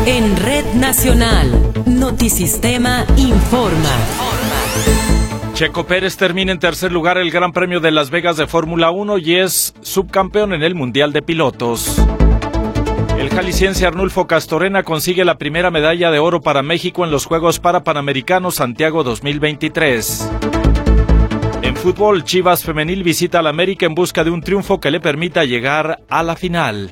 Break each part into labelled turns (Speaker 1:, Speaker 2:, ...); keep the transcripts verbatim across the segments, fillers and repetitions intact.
Speaker 1: En Red Nacional, Notisistema informa.
Speaker 2: Checo Pérez termina en tercer lugar el Gran Premio de Las Vegas de Fórmula uno y es subcampeón en el Mundial de Pilotos. El jalisciense Arnulfo Castorena consigue la primera medalla de oro para México en los Juegos Parapanamericanos Santiago dos mil veintitrés. En fútbol, Chivas Femenil visita al América en busca de un triunfo que le permita llegar a la final.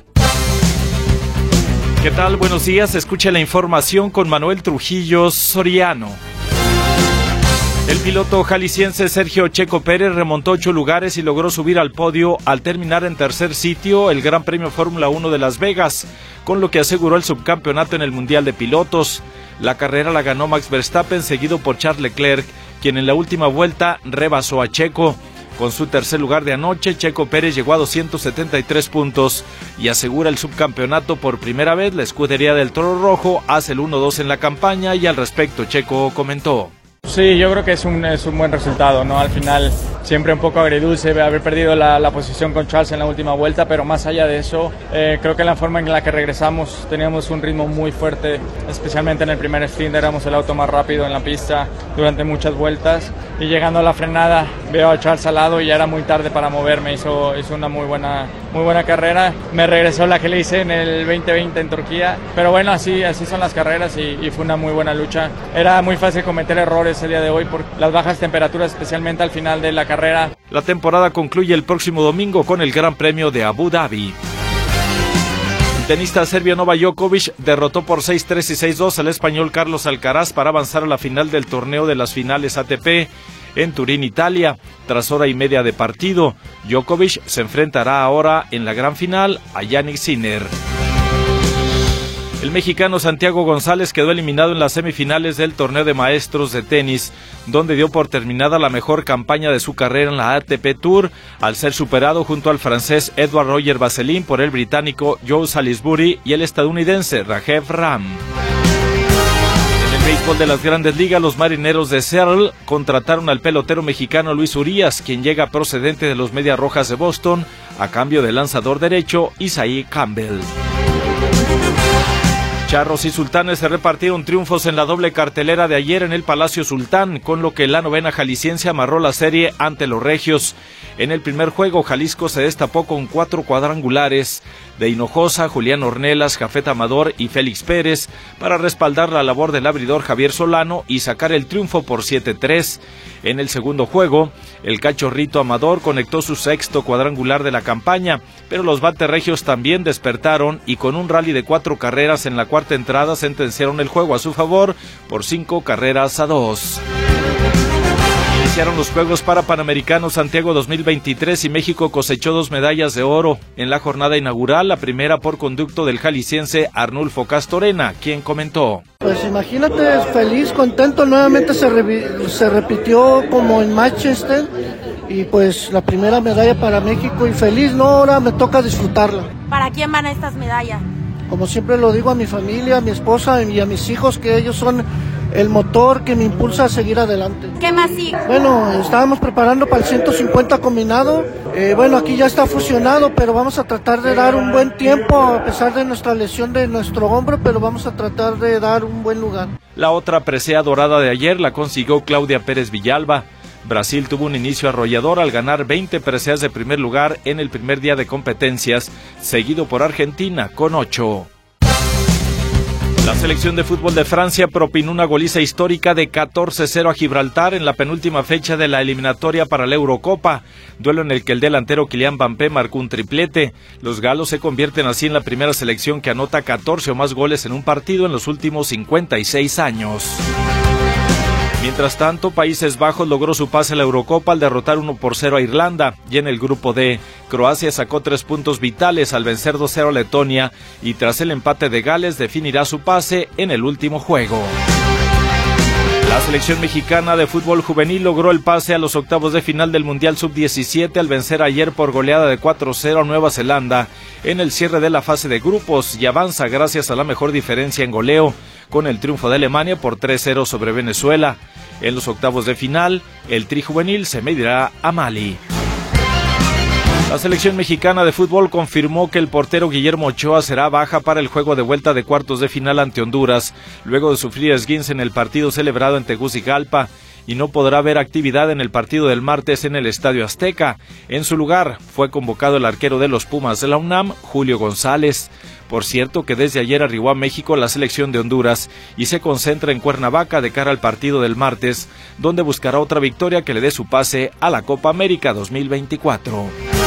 Speaker 2: ¿Qué tal? Buenos días. Escuche la información con Manuel Trujillo Soriano. El piloto jalisciense Sergio Checo Pérez remontó ocho lugares y logró subir al podio al terminar en tercer sitio el Gran Premio Fórmula uno de Las Vegas, con lo que aseguró el subcampeonato en el Mundial de Pilotos. La carrera la ganó Max Verstappen, seguido por Charles Leclerc, quien en la última vuelta rebasó a Checo. Con su tercer lugar de anoche, Checo Pérez llegó a doscientos setenta y tres puntos y asegura el subcampeonato por primera vez. La escudería del Toro Rojo hace el uno dos en la campaña y al respecto Checo comentó:
Speaker 3: Sí, yo creo que es un, es un buen resultado, ¿no? Al final siempre un poco agridulce haber perdido la, la posición con Charles en la última vuelta, pero más allá de eso, eh, creo que la forma en la que regresamos teníamos un ritmo muy fuerte, especialmente en el primer stint, éramos el auto más rápido en la pista durante muchas vueltas y llegando a la frenada veo a Charles al lado y ya era muy tarde para moverme, hizo, hizo una muy buena, muy buena carrera, me regresó la que le hice en el veinte veinte en Turquía, pero bueno, así, así son las carreras y, y fue una muy buena lucha. Era muy fácil cometer errores el día de hoy por las bajas temperaturas, especialmente al final de la carrera.
Speaker 2: La temporada concluye el próximo domingo con el Gran Premio de Abu Dhabi. El tenista serbio Novak Djokovic derrotó por seis tres y seis dos al español Carlos Alcaraz para avanzar a la final del torneo de las finales A T P en Turín, Italia. Tras hora y media de partido, Djokovic se enfrentará ahora en la gran final a Jannik Sinner. El mexicano Santiago González quedó eliminado en las semifinales del torneo de maestros de tenis, donde dio por terminada la mejor campaña de su carrera en la A T P Tour, al ser superado junto al francés Edward Roger Vasselin por el británico Joe Salisbury y el estadounidense Rajeev Ram. En el béisbol de las Grandes Ligas, los Marineros de Seattle contrataron al pelotero mexicano Luis Urías, quien llega procedente de los Medias Rojas de Boston, a cambio del lanzador derecho Isaiah Campbell. Charros y Sultanes se repartieron triunfos en la doble cartelera de ayer en el Palacio Sultán, con lo que la novena jalisciense amarró la serie ante los regios. En el primer juego, Jalisco se destapó con cuatro cuadrangulares de Hinojosa, Julián Ornelas, Jafet Amador y Félix Pérez para respaldar la labor del abridor Javier Solano y sacar el triunfo por siete tres. En el segundo juego, el Cachorrito Amador conectó su sexto cuadrangular de la campaña, pero los baterregios también despertaron y con un rally de cuatro carreras en la cuarta entrada sentenciaron el juego a su favor por cinco carreras a dos. Iniciaron los Juegos Parapanamericanos Santiago dos mil veintitrés y México cosechó dos medallas de oro en la jornada inaugural, la primera por conducto del jalisciense Arnulfo Castorena, quien comentó:
Speaker 4: Pues imagínate, feliz, contento, nuevamente se, re se repitió como en Manchester y pues la primera medalla para México y feliz, no, ahora me toca disfrutarla.
Speaker 5: ¿Para quién van estas medallas?
Speaker 4: Como siempre lo digo a mi familia, a mi esposa y a mis hijos, que ellos son el motor que me impulsa a seguir adelante.
Speaker 5: ¿Qué más sigue?
Speaker 4: Bueno, estábamos preparando para el ciento cincuenta combinado, eh, bueno, aquí ya está fusionado, pero vamos a tratar de dar un buen tiempo a pesar de nuestra lesión de nuestro hombro, pero vamos a tratar de dar un buen lugar.
Speaker 2: La otra presea dorada de ayer la consiguió Claudia Pérez Villalba. Brasil tuvo un inicio arrollador al ganar veinte preseas de primer lugar en el primer día de competencias, seguido por Argentina con ocho. La selección de fútbol de Francia propinó una goliza histórica de catorce cero a Gibraltar en la penúltima fecha de la eliminatoria para la Eurocopa, duelo en el que el delantero Kylian Mbappé marcó un triplete. Los galos se convierten así en la primera selección que anota catorce o más goles en un partido en los últimos cincuenta y seis años. Mientras tanto, Países Bajos logró su pase a la Eurocopa al derrotar uno por cero a Irlanda, y en el grupo D, Croacia sacó tres puntos vitales al vencer dos cero a Letonia, y tras el empate de Gales definirá su pase en el último juego. La selección mexicana de fútbol juvenil logró el pase a los octavos de final del Mundial sub diecisiete al vencer ayer por goleada de cuatro cero a Nueva Zelanda en el cierre de la fase de grupos y avanza gracias a la mejor diferencia en goleo, con el triunfo de Alemania por tres cero sobre Venezuela. En los octavos de final, el tri juvenil se medirá a Mali. La selección mexicana de fútbol confirmó que el portero Guillermo Ochoa será baja para el juego de vuelta de cuartos de final ante Honduras, luego de sufrir esguince en el partido celebrado en Tegucigalpa, y no podrá haber actividad en el partido del martes en el Estadio Azteca. En su lugar, fue convocado el arquero de los Pumas de la UNAM, Julio González. Por cierto que desde ayer arribó a México la selección de Honduras y se concentra en Cuernavaca de cara al partido del martes, donde buscará otra victoria que le dé su pase a la Copa América dos mil veinticuatro.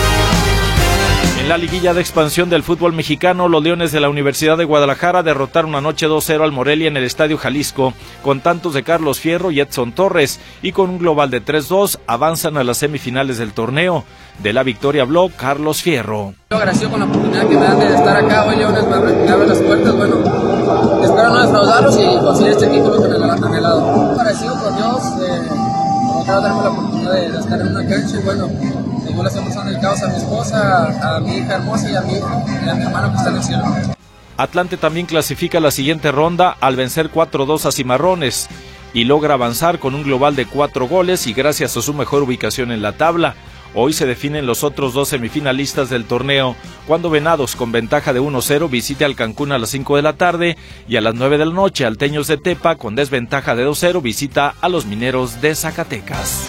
Speaker 2: En la liguilla de expansión del fútbol mexicano, los Leones de la Universidad de Guadalajara derrotaron anoche dos cero al Morelia en el Estadio Jalisco, con tantos de Carlos Fierro y Edson Torres, y con un global de tres dos avanzan a las semifinales del torneo. De la victoria habló Carlos Fierro.
Speaker 6: Yo agradecido con la oportunidad que me dan de estar acá hoy, Leones me abren las puertas, bueno, espero no defraudarlos y conseguir este título con el anhelado. Agradecido con Dios, eh, por otra vez darme la oportunidad de, de estar en una cancha y bueno, yo le estoy pasando el caos a mi esposa, a mi hija hermosa y a mi hija, y a mi hermano que está en el cielo.
Speaker 2: Atlante también clasifica la siguiente ronda al vencer cuatro dos a Cimarrones y logra avanzar con un global de cuatro goles y gracias a su mejor ubicación en la tabla. Hoy se definen los otros dos semifinalistas del torneo, cuando Venados, con ventaja de uno cero, visite al Cancún a las cinco de la tarde y a las nueve de la noche Alteños de Tepa, con desventaja de dos cero, visita a los Mineros de Zacatecas.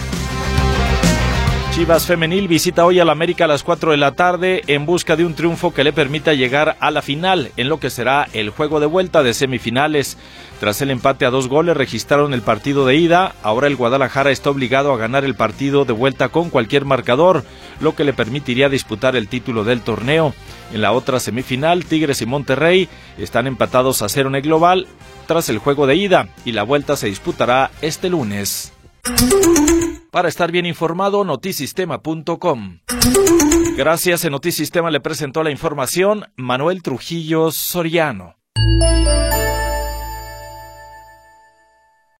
Speaker 2: Chivas Femenil visita hoy al América a las cuatro de la tarde en busca de un triunfo que le permita llegar a la final en lo que será el juego de vuelta de semifinales. Tras el empate a dos goles registraron el partido de ida, ahora el Guadalajara está obligado a ganar el partido de vuelta con cualquier marcador, lo que le permitiría disputar el título del torneo. En la otra semifinal, Tigres y Monterrey están empatados a cero en el global tras el juego de ida y la vuelta se disputará este lunes. Para estar bien informado, notisistema punto com. Gracias, en Notisistema le presentó la información Manuel Trujillo Soriano.